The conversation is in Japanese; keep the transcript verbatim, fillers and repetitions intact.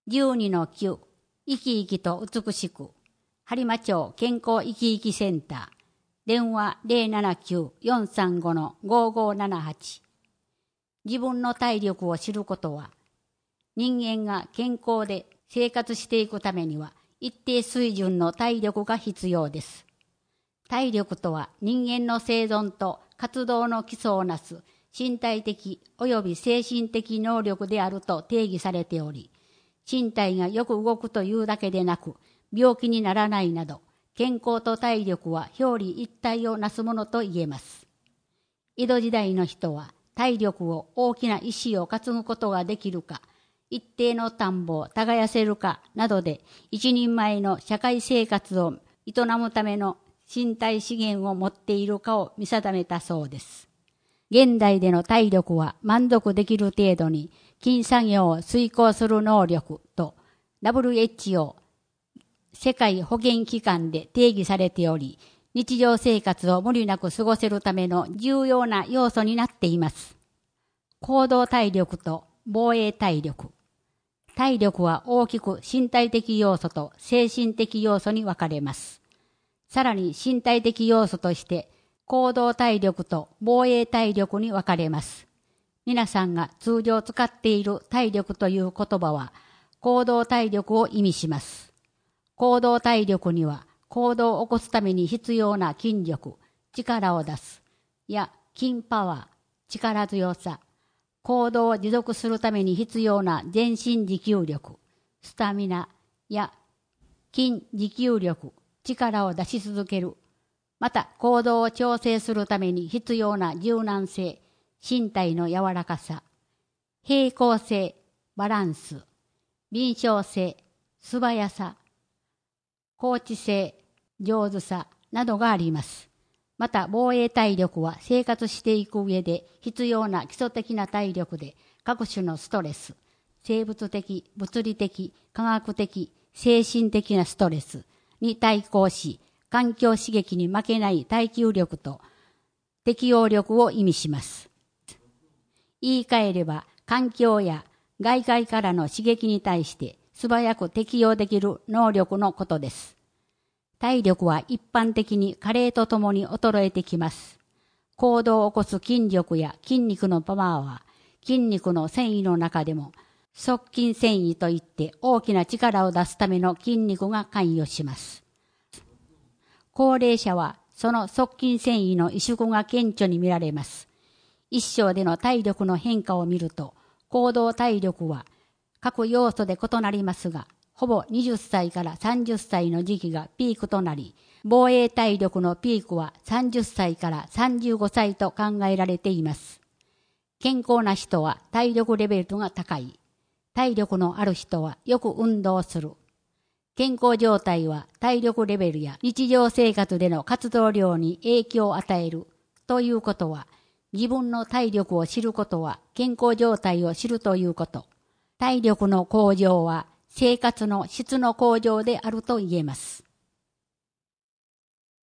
じゅうにのきゅう、生き生きと美しく、播磨町健康生き生きセンター、電話 ゼロななきゅう よんさんご ごごななはち。自分の体力を知ることは、人間が健康で生活していくためには、一定水準の体力が必要です。体力とは人間の生存と活動の基礎をなす身体的及び精神的能力であると定義されており、身体がよく動くというだけでなく、病気にならないなど、健康と体力は表裏一体をなすものと言えます。江戸時代の人は体力を大きな石を担ぐことができるか、一定の田んぼを耕せるかなどで、一人前の社会生活を営むための身体資源を持っているかを見定めたそうです。現代での体力は満足できる程度に筋作業を遂行する能力と ダブリューエイチオー 世界保健機関で定義されており、日常生活を無理なく過ごせるための重要な要素になっています。行動体力と防衛体力。体力は大きく身体的要素と精神的要素に分かれます。さらに身体的要素として行動体力と防衛体力に分かれます。皆さんが通常使っている体力という言葉は行動体力を意味します。行動体力には行動を起こすために必要な筋力、力を出す、や筋パワー、力強さ、行動を持続するために必要な全身持久力、スタミナや筋持久力、力を出し続ける。また行動を調整するために必要な柔軟性、身体の柔らかさ、平衡性、バランス、敏捷性、素早さ、放置性、上手さなどがあります。また防衛体力は生活していく上で必要な基礎的な体力で各種のストレス、生物的、物理的、科学的、精神的なストレスに対抗し、環境刺激に負けない耐久力と適応力を意味します。言い換えれば、環境や外界からの刺激に対して素早く適応できる能力のことです。体力は一般的に加齢とともに衰えてきます。行動を起こす筋力や筋肉のパワーは、筋肉の繊維の中でも、側筋繊維といって大きな力を出すための筋肉が関与します。高齢者はその側筋繊維の萎縮が顕著に見られます。一生での体力の変化を見ると、行動体力は各要素で異なりますが、ほぼはたちからさんじゅっさいの時期がピークとなり、防衛体力のピークはさんじゅっさいからさんじゅうごさいと考えられています。健康な人は体力レベルが高い。体力のある人はよく運動する。健康状態は体力レベルや日常生活での活動量に影響を与えるということは、自分の体力を知ることは健康状態を知るということ。体力の向上は生活の質の向上であると言えます。